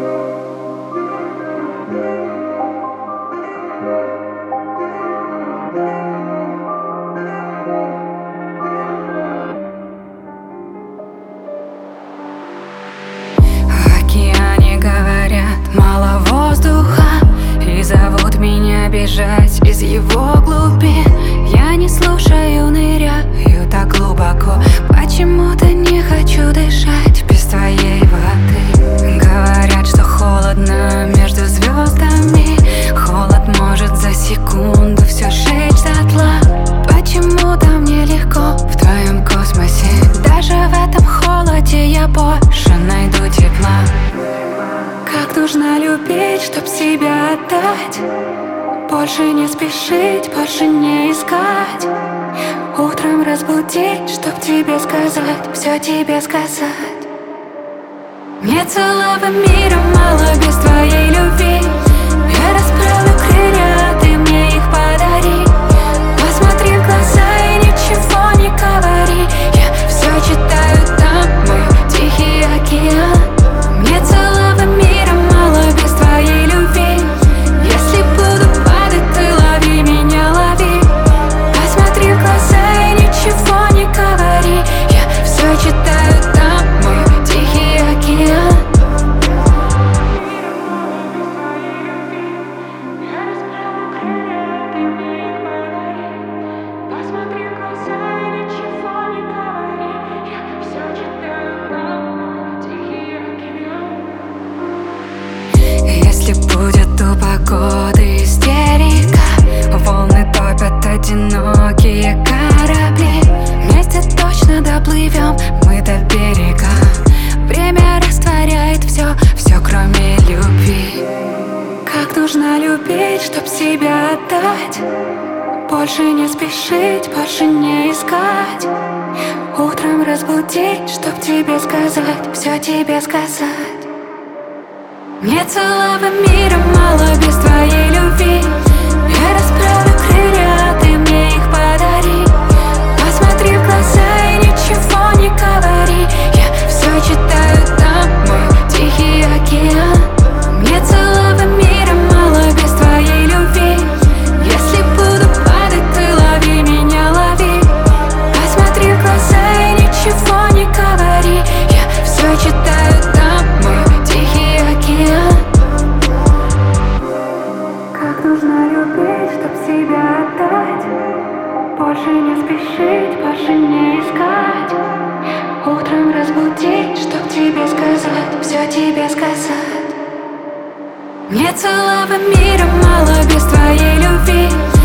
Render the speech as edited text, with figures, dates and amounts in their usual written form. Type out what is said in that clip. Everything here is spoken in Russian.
В океане говорят, мало воздуха, и зовут меня бежать из его глубин. Я не слушаю, ныряю так глубоко, почему-то не хочу дышать без твоей воды. Говорят, что холодно между звездами, холод может за секунду все сжечь дотла. Почему-то мне легко в твоем космосе, даже в этом холоде я больше найду тепла. Как нужно любить, чтоб себя отдать, больше не спешить, больше не искать, утром разбудить, чтоб тебе сказать, все тебе сказать. Мне целого мира мало без твоей любви. Я расправлю крылья, а ты мне их подари. Посмотри в глаза и ничего не говори. Я все читаю там, мой тихий океан. Мне целого мира мало без твоей любви. Если буду падать, ты лови меня, лови. Посмотри в глаза и ничего не говори. Я все читаю там, мой тихий океан. Если будет у погоды истерика, волны топят одинокие корабли, вместе точно доплывем мы до берега. Время растворяет все, все кроме любви. Как нужно любить, чтоб себя отдать, больше не спешить, больше не искать, утром разбудить, чтоб тебе сказать, все тебе сказать. Мне целого мира мало без твоей любви. Я расправлю крылья, а ты мне их подари. Посмотри в глаза и ничего не говори. Я все читаю там, мой тихий океан. Мне целого мира мало без твоей любви. Если буду падать, ты лови меня, лови. Посмотри в глаза и ничего не говори. Я все читаю там, мой тихий океан. Как нужно любить, чтоб себя отдать, больше не спешить, больше не искать, утром разбудить, чтоб тебе сказать, все тебе сказать. Мне целого мира мало без твоей любви.